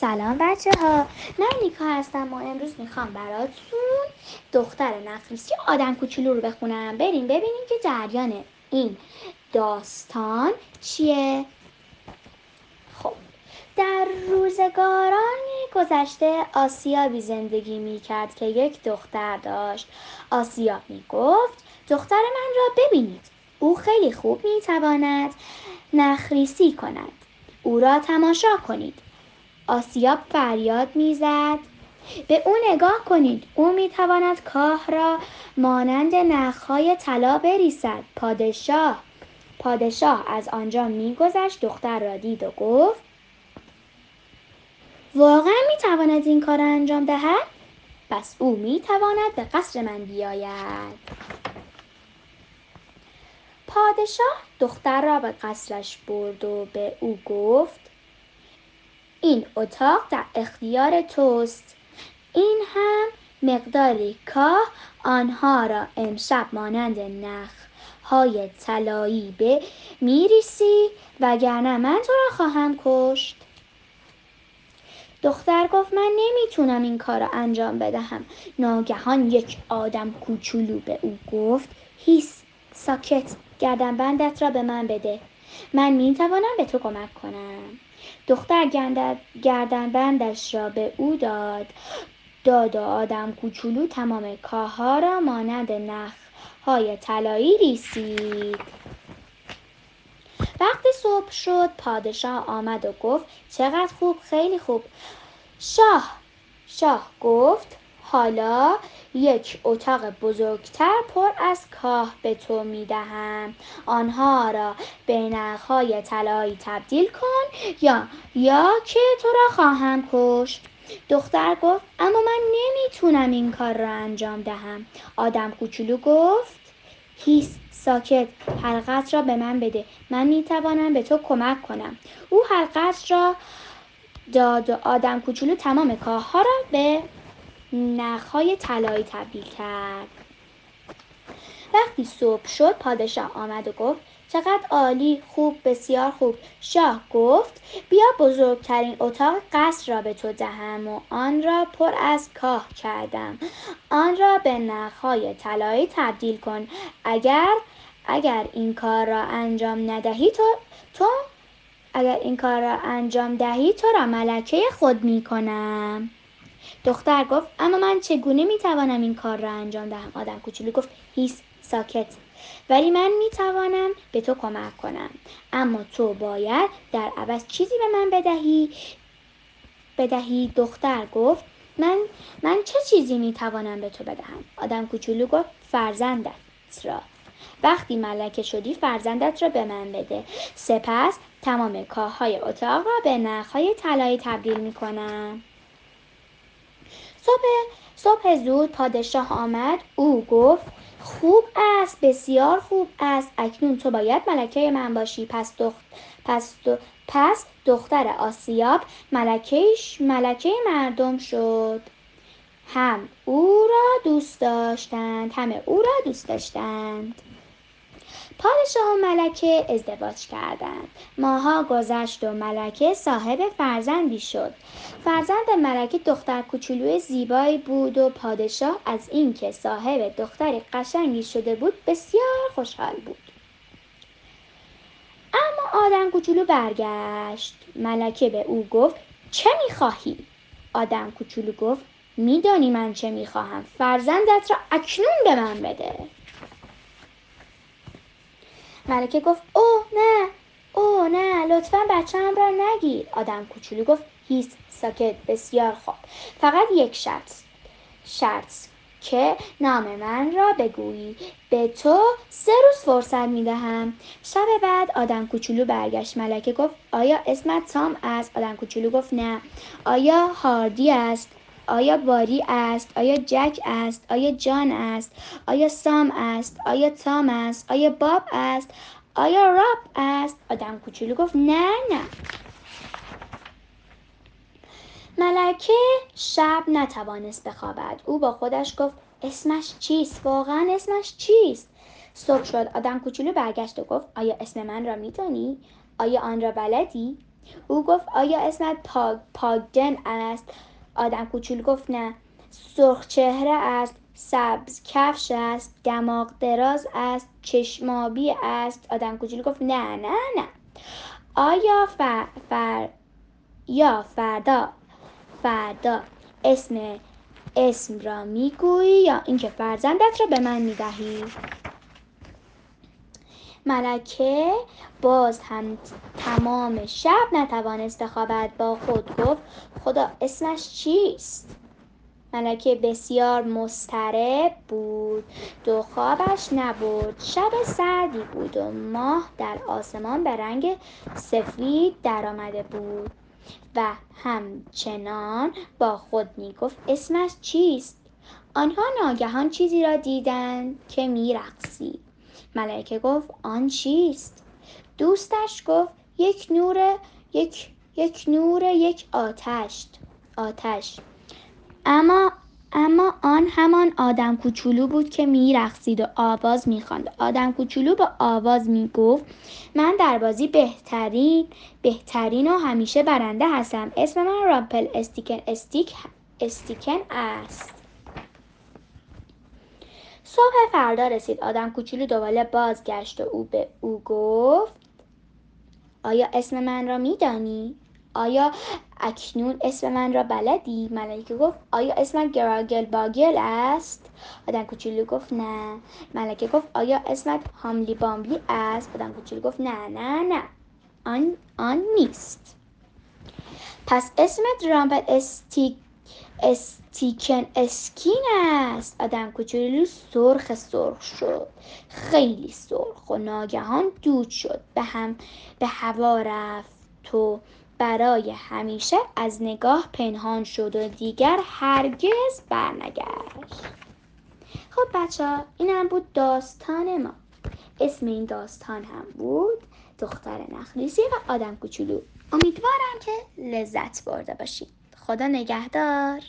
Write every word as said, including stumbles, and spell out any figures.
سلام بچه ها، من نیکا هستم و امروز میخوام براتون دختر نقریسی آدم کوچولو رو بخونم. بریم ببینیم که جریان این داستان چیه. خب، در روزگاران گذشته آسیابی زندگی میکرد که یک دختر داشت. آسیاب میگفت دختر من را ببینید، او خیلی خوب میتواند نخریسی کند، او را تماشا کنید. آسیاب فریاد میزد به او نگاه کنید، او میتواند کاه را مانند نخهای طلا بریسد. پادشاه پادشاه از آنجا میگذشت، دختر را دید و گفت واقعا میتواند این کار را انجام دهد؟ پس او میتواند به قصر من بیاید. پادشاه دختر را به قصرش برد و به او گفت این اتاق در اختیار توست، این هم مقداری کاه، آنها را امشب مانند نخهای طلایی به میریسی وگرنه من تو را خواهم کشت. دختر گفت من نمیتونم این کار را انجام بدهم. ناگهان یک آدم کوچولو به او گفت هیس، ساکت، گردنبندت را به من بده، من میتوانم به تو کمک کنم. دختر گردنبندش را به او داد داد و آدم کوچولو تمام کاه‌ها را مانند نخهای طلایی ریسید. وقتی صبح شد پادشاه آمد و گفت چقدر خوب، خیلی خوب. شاه شاه گفت حالا یک اتاق بزرگتر پر از کاه به تو میدهم، آنها را به نخهای طلایی تبدیل کن یا یا که تو را خواهم کشت. دختر گفت اما من نمیتونم این کار را انجام دهم. آدم کوچولو گفت هیس، ساکت، حلقت را به من بده، من میتوانم به تو کمک کنم. او حلقت را داد و آدم کوچولو تمام کاه‌ها را به نخهای طلایی تبدیل کرد. وقتی صبح شد پادشاه آمد و گفت چقدر عالی، خوب، بسیار خوب. شاه گفت بیا بزرگترین اتاق قصر را به تو دهم و آن را پر از کاه کردم، آن را به نخهای طلایی تبدیل کن. اگر اگر این کار را انجام ندهی تو تو اگر این کار را انجام دهی تو را ملکه خود می کنم. دختر گفت اما من چگونه می توانم این کار را انجام دهم؟ آدم کوچولو گفت هیس، ساکت، ولی من می توانم به تو کمک کنم، اما تو باید در عوض چیزی به من بدهی بدهی دختر گفت من من چه چیزی می توانم به تو بدهم؟ آدم کوچولو گفت فرزندت را. وقتی ملکه شدی فرزندت را به من بده، سپس تمام کاه‌های اتاق را به نخهای طلایی تبدیل می کنم. صبح صبح زود پادشاه آمد، او گفت خوب است، بسیار خوب است، اکنون تو باید ملکه من باشی. پس دخت پس دو پس دختر آسیاب ملکهش ملکه مردم شد. هم او را دوست داشتند همه او را دوست داشتند. پادشاه و ملکه ازدواج کردند. ماها گذشت و ملکه صاحب فرزندی شد. فرزند ملکه دختر کوچولوی زیبایی بود و پادشاه از اینکه صاحب دختری قشنگی شده بود بسیار خوشحال بود. اما آدم کوچولو برگشت. ملکه به او گفت چه میخواهی؟ آدم کوچولو گفت میدانی من چه میخواهم، فرزندت را اکنون به من بده. ملکه گفت اوه نه، اوه نه، لطفاً بچه‌ام را نگیر. آدم کوچولو گفت هیس، ساکت، بسیار خوب، فقط یک شرط شرط که نام من را بگویی، به تو سه روز فرصت میدهم. شب بعد آدم کوچولو برگشت. ملکه گفت آیا اسمت تام است؟ آدم کوچولو گفت نه. آیا هاردی است؟ آیا باری است؟ آیا جک است؟ آیا جان است؟ آیا سام است؟ آیا تام است؟ آیا باب است؟ آیا راب است؟ آدم کوچولو گفت نه نه. ملکه شب نتوانست بخوابد. او با خودش گفت اسمش چیست؟ واقعا اسمش چیست؟ صبح شد. آدم کوچولو برگشت و گفت آیا اسم من را میدانی؟ آیا آن را بلدی؟ او گفت آیا اسمت پاک پاکدن است؟ آدم کوچولو گفت نه. سرخ چهره است، سبز کفش است، دماغ دراز است، چشمابی است. آدم کوچولو گفت نه نه نه. آیا فر, فر یا فردا فردا اسم اسم را میگویی یا اینکه فرزندت را به من میدهی؟ ملکه باز هم تمام شب نتوانست بخوابد. با خود گفت خدا اسمش چیست؟ ملکه بسیار مضطرب بود. دو خوابش نبرد. شب سردی بود و ماه در آسمان به رنگ سفید در آمده بود و همچنان با خود می گفت اسمش چیست؟ آنها ناگهان چیزی را دیدند که می رقصید. ملکه گفت آن چیست؟ دوستش گفت یک نور یک یک نور یک آتش آتش اما اما آن همان آدم کوچولو بود که می رقصید و آواز می خواند. آدم کوچولو با آواز می گفت من در بازی بهترین بهترین و همیشه برنده هستم. اسم من رامپل استیکن استیک استیکن است. صبح فردا رسید. آدم کوچولو دوباره بازگشت و او به او گفت آیا اسم من را می دانی؟ آیا اکنون اسم من را بلدی؟ ملکه گفت آیا اسمت گراگل باگل است؟ آدم کوچولو گفت نه. ملکه گفت آیا اسمت هاملی بامبلی است؟ آدم کوچولو گفت نه نه نه آن آن نیست. پس اسمت رامپل استیک استیکن اسکین است. آدم کوچولو سرخ سرخ شد، خیلی سرخ، و ناگهان دود شد، به هم به هوا رفت و برای همیشه از نگاه پنهان شد و دیگر هرگز برنگشت. خب بچه ها، این هم بود داستان ما. اسم این داستان هم بود دختر نخلیسی و آدم کوچولو. امیدوارم که لذت برده باشید. خدا نگهدار.